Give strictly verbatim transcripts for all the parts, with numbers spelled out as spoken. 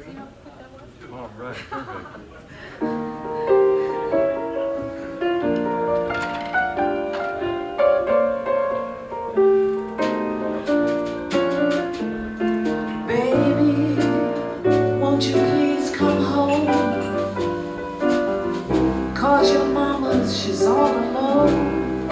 All right, perfect. Won't you please come home? 'Cause your mama, she's all alone.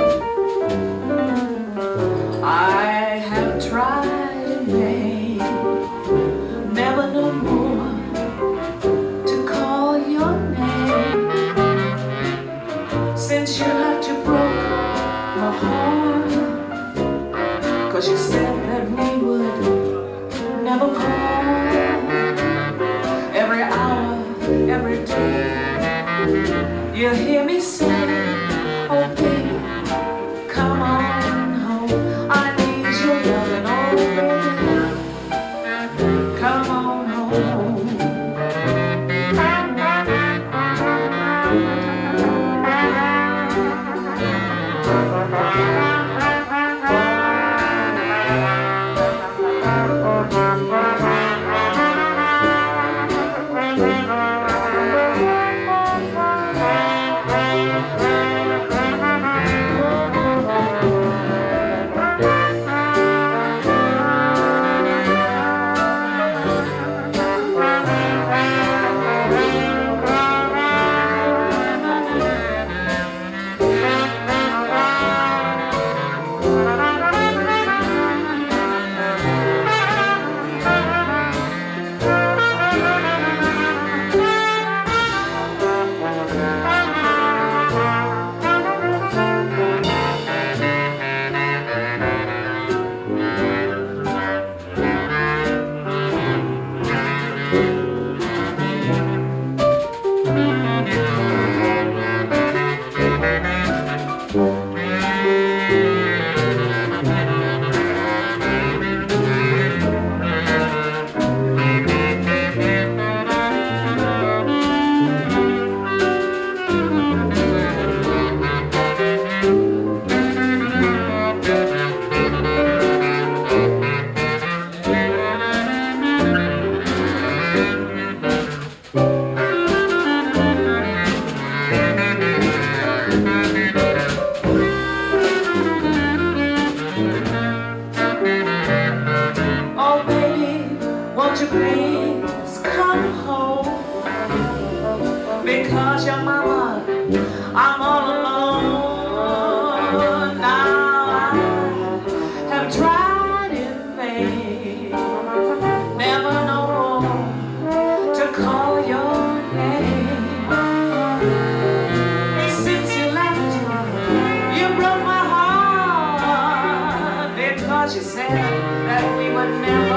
I have tried in vain, never no more to call your name. Since you left, you broke my heart, 'cause you said that we would never part. Every hour, every day, you hear me say, oh baby, come on home. I need your loving, oh baby, come on home. Won't you please come home? Because your mama, I'm all alone. Now I have tried in vain, never know to call your name. Since you left, you broke my heart, because you said that we would never